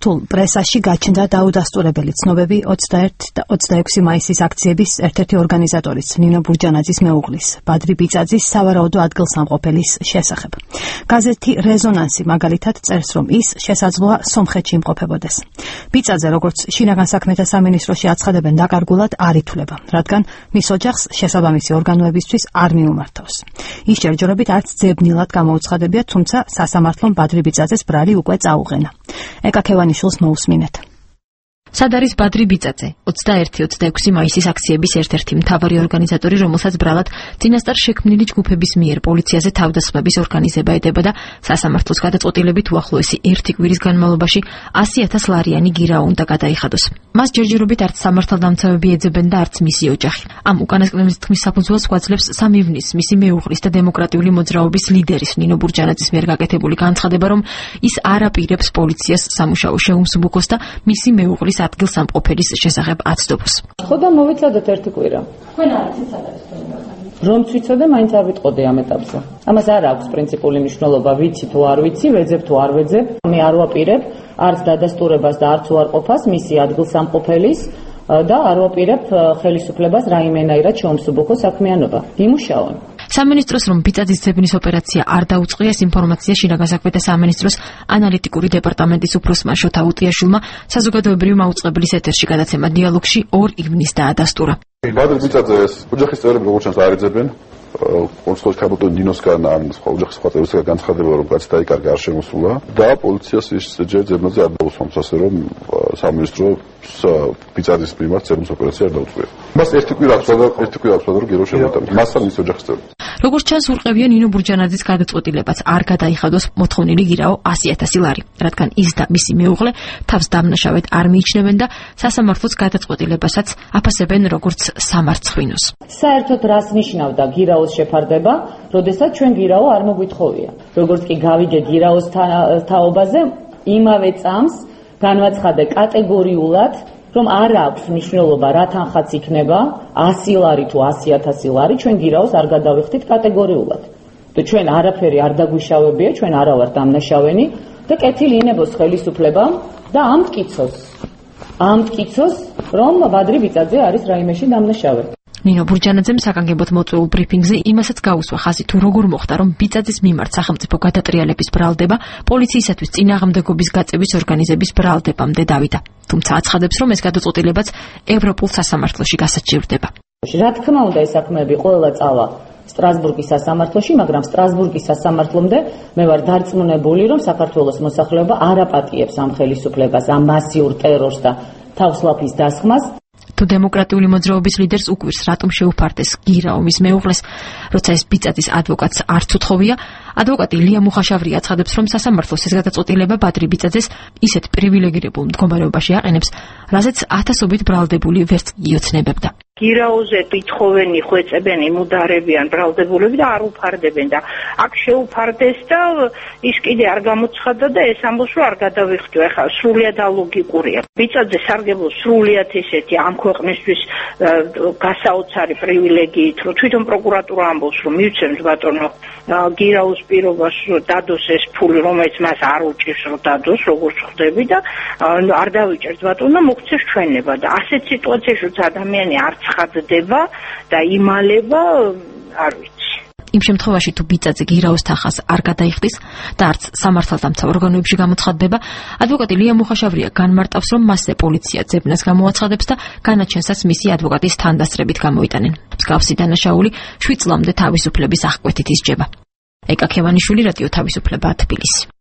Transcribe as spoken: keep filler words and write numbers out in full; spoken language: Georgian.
ქართულ პრესაში გაჩნდა დაუდასტურებელი ცნობები ოცდაერთი და ოცდაექვსი მაისის აქციების ერთ-ერთი ორგანიზატორის ნინო ბურჯანაძის მეუღლის, ბადრი ბიწაძის სავარაუდო ადგილსამყოფელის შესახებ. გაზეთი რეზონანსი მაგალითად წერს, რომ ის შესაძლოა სომხეთში იმყოფებოდეს. ბიწაძე, როგორც შინაგან საქმეთა სამინისტროში აცხადებენ, დაკარგულად არ ითვლება, რადგან მის ოჯახს შესაბამისი ორგანოებისთვის არ მიუმართავს. ის ჯერჯერობით არც ძებნილად გამოუცხადებია, თუმცა სასამართლომ ბადრი ბიწაძეს ბრალი უკვე წაუღენა. ეკა ქევანიშვილს მოусმინეთ. სად არის ბადრი ბიწაძე? ოცდაერთი ოცდაექვსი მაისის აქციების ერთ-ერთი მთავარი ორგანიზატორი, რომელსაც ბრალად წინასწარ შექმნილი ჯგუფების მიერ პოლიციაზე თავდასხმების ორგანიზება ედებოდა სასამართლოს გადაწყვეტილებით უახლოესი ერთი კვირის განმავლობაში ასი ათას ლარიანი გირაო უნდა გადაიხადოს. მას ჯერჯერობით არც სამართალდამცავები ეძებენ და არც მისი ოჯახი. ამ უკანასკნელის თქმის საფუძველს გვაძლევს სამივნის, მისი მეუღლის და დემოკრატიული მოძრაობის ლიდერის ნინო ბურჯანაძის მიერ გაკეთებული განცხადება, რომ ის არ აპირებს პოლიციას სამუშაო შეუმსუბუქოს და მისი მეუღლის ადგილსამყოფელის შესახებ აცდობს. ხო და მოვიცადოთ ერთი კვირა. თქვენ არ იცით სად არის თქვენი? რომ ვიცოდე, მაინც არ ვიტყოდი ამ ეტაპზე. ამას არ აქვს პრინციპული მნიშვნელობა, ვიცი თუ არ ვიცი, ვეძებ თუ არ ვეძებ. მე არ ვაპირებ არც დადასტურებას და არც უარყოფას მისი ადგილსამყოფელის და არ ვაპირებ ხელისუფლებას რაიმენაირად შეუმსუბუქო საქმიანობა. იმუშაონ. სამინისტროს რომ ბიწაძის ძებნის ოპერაცია არ დაუწყია, ეს ინფორმაცია შინაგან საქმეთა სამინისტროს ანალიტიკური დეპარტამენტის უფროსმა შოთა უტიაშვილმა საზოგადოებრივი მაუწყებლის ეთერში გადაცემა დიალოგში ორ ივნისს დაადასტურა. ბადრი ბიწაძეს ოჯახის წევრები როგორც ჩანს არ ეძებენ. კონსულტაციის კაბინეტი დინოსგან ან სხვა ოჯახის სხვა წევრებისგან განცხადება, რომ კაცი დაიკარგა, არ შემოსულა და პოლიციას ის ჯერ ძებნაზე არ დაუსვამს, ასე რომ სამინისტრო ბიწაძის მიმართ ძებნის ოპერაცია არ დაუწყია. მას ერთი კვირა აქვს და ერთი კვირა აქვს რომ გირო შემოტანილი. მასთან მის ოჯახის წევრები. როგორც ჩანს, ურყევია ნინო ბურჯანაძის გადაწყვეტილებაც არ გადაიხადოს მოთხოვნილი გირაო ასი ათასი ლარი, რადგან ის და მისი მეუღლე თავს დამნაშავედ არ მიიჩნევენ და სასამართლოს გადაწყვეტილებასაც აფასებენ როგორც სამარცხვინოს. საერთოდ რას ნიშნავდა გირაოს შეფარდება, როდესაც ჩვენ გირაო არ მოგვითხოვია. როგორც კი გავიგე გირაოს თაობაზე, იმავე წამს განვაცხადე კატეგორიულად, რომ არ აქვს მნიშვნელობა რა თანხაც იქნება, ასი ლარი თუ ასი ათასი ლარი, ჩვენ გირაოს არ გადავიხდით კატეგორიულად. და ჩვენ არაფერი არ დაგვიშავებია, ჩვენ არა ვართ დამნაშავენი და კეთილი ინებოს ხელისუფლებამ და ამტკიცოს. ამტკიცოს, რომ ბადრი ბიწაძე არის რაიმეში დამნაშავე. ნინო ბურჯანაძემ საკანგებოდ მოწვეულ ბრიფინგზე იმასაც გაუსვა ხაზი, თუ როგორ მოხდა, რომ ბიწაძის მიმართ სახელმწიფო გადატრიალების ბრალდება პოლიციისათვის წინააღმდეგობის გაწევის ორგანიზების ბრალდებამდე დავიდა. თუმცა აცხადებს, რომ ეს გადაწყვეტილებაც ევროპულ სასამართლოში გასაჩივრდება. რა თქმა უნდა, ეს საქმეები ყველა წავა სტრასბურგის სასამართლოში, მაგრამ სტრასბურგის სასამართლომდე მე ვარ დარწმუნებული, რომ საქართველოს მოსახლეობა არ აპატიებს ამ ხელისუფლებას, ამ მასიურ ტერორს და თავსლაფის დასხმას. თუ დემოკრატიული მოძრაობის ლიდერს უკვირს, რატომ შეუფარდეს გირაო მის მეუღლეს, როცა ეს ბიწაძის ადვოკატს არც უთხოვია, ადვოკატი ლია მუხაშავრი აცხადებს, რომ სასამართლოს ეს გადაწყვეტილება ბადრი ბიწაძეს ისეთ პრივილეგირებულ მდგომარეობაში აყენებს, რაზეც ათასობით ბრალდებული ვერც იოცნებებდა. გირაოზე ითხოვენი, ხვეწებენ, იმუდარებიან ბრალდებულები და არ უფარდებენ და აქ შეუფარდეს და ის კიდე არ გამოცხადდა და ეს ამბობს, რომ არ გადავიხდიო. ეხლა სრულიად ალოგიკურია. ბიწაძე სარგებლობს სრულიად ესეთი ამ ქვეყნისთვის გასაოცარი პრივილეგიით, რომ თვითონ პროკურატურა ამბობს, რომ მივცემს ბატონო გირაოს პირობას დადოს ეს ფული, რომელიც მას არ უჭირს, რომ დადოს, როგორც ხვდები და არ დავიჭერს ბატონო, მოგცეს ჩვენება და ასეთ სიტუაციაში, როცა ადამიანი არც ხაძდება და იმალება, არ ვიცი. იმ შემთხვევაში, თუ ბიწაძე გირაოს თანხას არ გადაიხდის და არც სამართალდამცავ ორგანოებში გამოცხადდება, ადვოკატი ლია მუხაშავრია განმარტავს, რომ მასზე პოლიცია ძებნას გამოაცხადებს და განაჩენსაც მისი ადვოკატის თანდასწრებით გამოიტანენ. მსგავსი დანაშაული შვიდ წლამდე თავისუფლების აღკვეთით ისჯება. ეკა ქევანიშვილი, რადიო თავისუფლება, თბილისი.